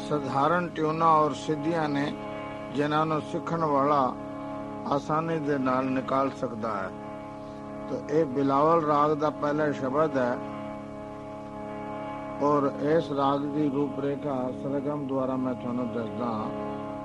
ਸਧਾਰਨ ਟਿਊਨਾਂ ਔਰ ਸਿੱਧੀਆਂ ਨੇ ਜਿਨ੍ਹਾਂ ਨੂੰ ਸਿੱਖਣ ਵਾਲਾ ਆਸਾਨੀ ਦੇ ਨਾਲ ਨਿਕਾਲ ਸਕਦਾ ਹੈ। ਤਾਂ ਇਹ ਬਿਲਾਵਲ ਰਾਗ ਦਾ ਪਹਿਲਾ ਸ਼ਬਦ ਹੈ ਔਰ ਇਸ ਰਾਗ ਦੀ ਰੂਪਰੇਖਾ ਸਰਗਮ ਦੁਆਰਾ ਮੈਂ ਤੁਹਾਨੂੰ ਦੱਸਦਾ ਹਾਂ।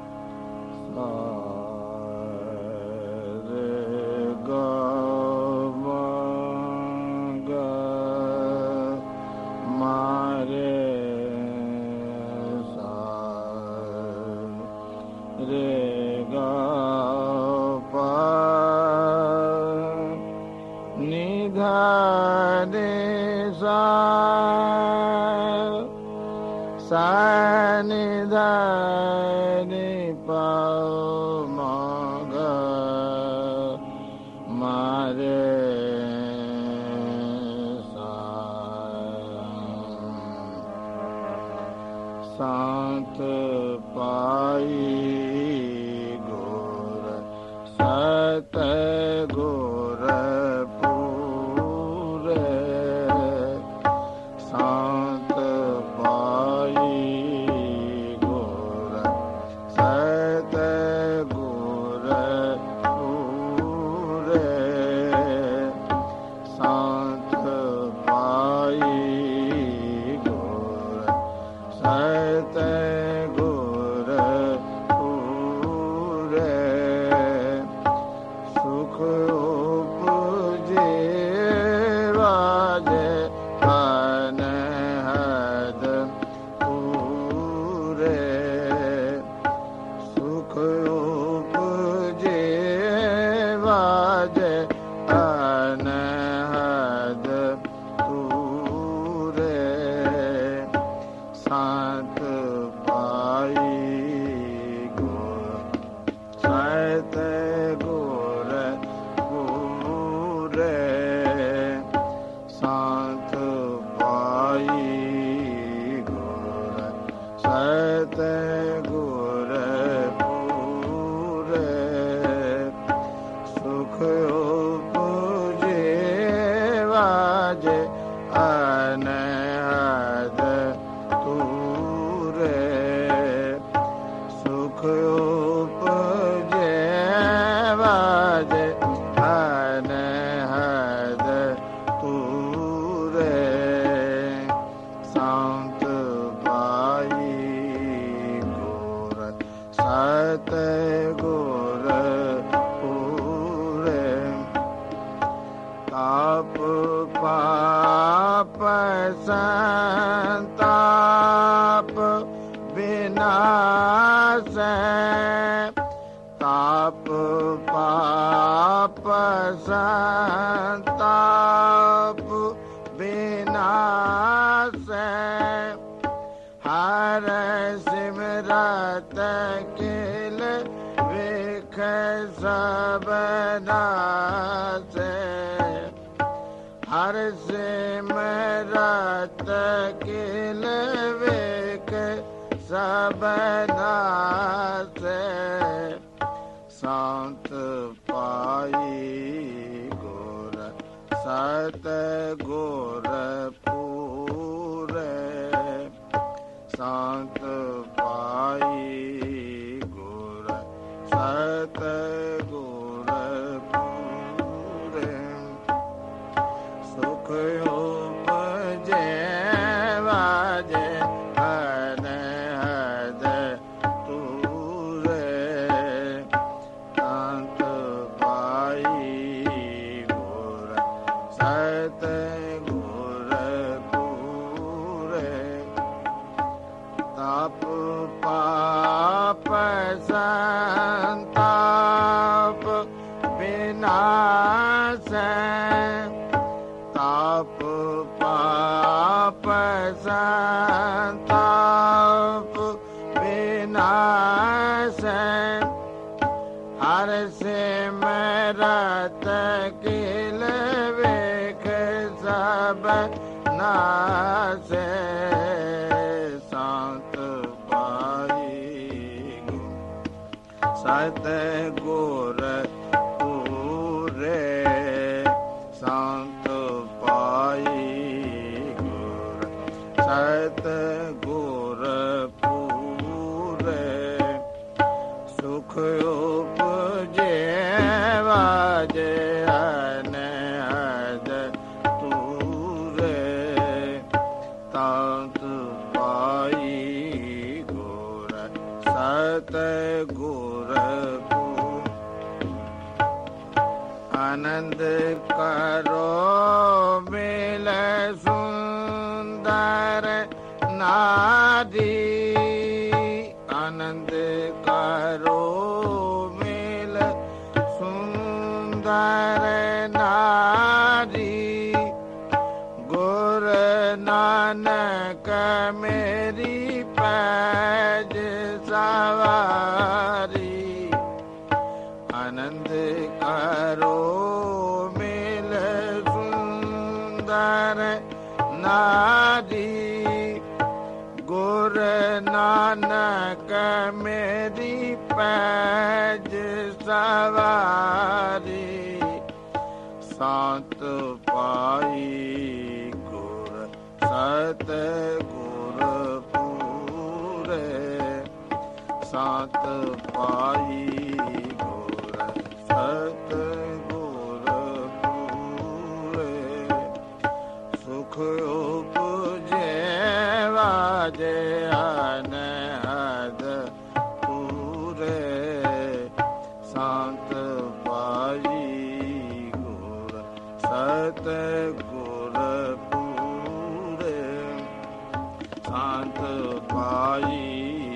ਸੰਤ ਪਾਈ ਗੁਰ ਸਤ ਗੁਰ ਪੂਰੇ, ਸੰਤ ਪਾਈ ਗੁਰ ਸਤ ਗੁਰ ਪੂਰੇ, ਸੰਤ ਪਾਈ ਗੁਰ ਸਤ ਗੁਰ ਪੂਰੇ, ਸੁਖ ਉਪਜੇ ਵਾਜੇ ਅਨਹਦ ਪੂਰੇ, ਸੁਖ ਉਪਜੇ ਵਾਜੇ ਅਨਹਦ ਪੂਰੇ, ਸੰਤ ਪਾਈ ਗੁਰ ਸਤ ਗੁਰ ਪੂਰੇ, ਸੰਤ ਪਾਈ ਗੁਰ ਸਤ ਗੁਰ ਪੂਰੇ, ਸੁਖ ਉਪਜੇ ਵਾਜੇ ਅਨਹਦ ਤੂਰੇ, ਸੁਖ ਉਪਜੇ ਵਾਜੇ ਅਨਹਦ ਤੂਰੇ, ਸੰਤ ਪਾਈ ਗੁਰ ਸਤ ਗੁਰ ਪੂਰੇ, ਤਾਪ ਪਾਪ ਸੰਤਾਪ ਵਿਨਾਸ਼ੈ, ਤਾਪ ਪਾਪ ਸੰਤਾਪ ਵਿਨਾਸ਼ੈ, ਹਰ ਸਿਮਰਤ ਕਿਲ ਵੇਖ ਸਭ ਨਾਸੈ, ਹਰ ਸਿਮਰਤ ਕਿਲ ਵੇਖ ਸਭ ਨਾਸੈ, ਸੰਤ ਪਾਈ ਗੁਰ ਸਤ ਗੁਰ ਪੂਰੇ, ਸੰਤ ਪਾਈ ਗੁਰ ਸਤ ਗੁਰ ਪੂਰੇ, ਸੁਖ ਉਪਜੇ ਵਾਜੇ ਅਨਹਦ ਤੂਰੇ, ਸੰਤ ਪਾਈ ਗੁਰ ਸਤ ਗੁਰ ਪੂਰੇ, ਤਾਪ ਪਾਪ ਸੰਤਾਪ ਵਿਨਾਸ਼ੈ, ਤਾਪ ਪਾਪ ਸੰਤਾਪ ਵਿਨਾਸ਼ੈ, ਹਰ ਸਿਮਰਤ ਕਿਲ ਵੇਖ ਸਭ ਨਾਸੈ, ਸੰਤ ਪਾਈ ਗੁਰ ਸਤ ਗੁਰ ਪੂਰੇ, ਸੰਤ ਪਾਈ ਗੁਰ ਸਤ ਗੁਰ ਪੂਰੇ, ਸਤ ਗੁਰ ਕੋ ਆਨੰਦ ਕਰੋ ਮਿਲੈ ਸੁੰਦਰ ਨਾਰੀ ਆਨੰਦ ਕਰੋ ਮਿਲ ਸੁੰਦਰ ਨਾਰੀ ਗੁਰ ਨਾਨਕ ਮੇਰੀ ਪੈਜ ਸਵਾਰੀ ਆਨੰਦ ਕਰੋ ਮਿਲ ਸੁੰਦਰ ਨਾਰੀ ਗੁਰ ਨਾਨਕ ਮੇਰੀ ਪੈਜ ਸਵਾਰੀ ਸੰਤ ਪਾਈ ਗੁਰ ਸਤ ਗੁਰ ਪੂਰੇ ਸੰਤ ਪਾਈ ਗੁਰ ਸਤ ਗੁਰ ਪੂਰੇ ਸੁਖ ਉਪਜੇ ਵਾਜੇ ਅਨਹਦ ਪੂਰੇ ਸੰਤ ਪਾਈ ਗੁਰ ਸਤ ਗੁਰ ਪੂਰੇ ਸੰਤ ਪਾਈ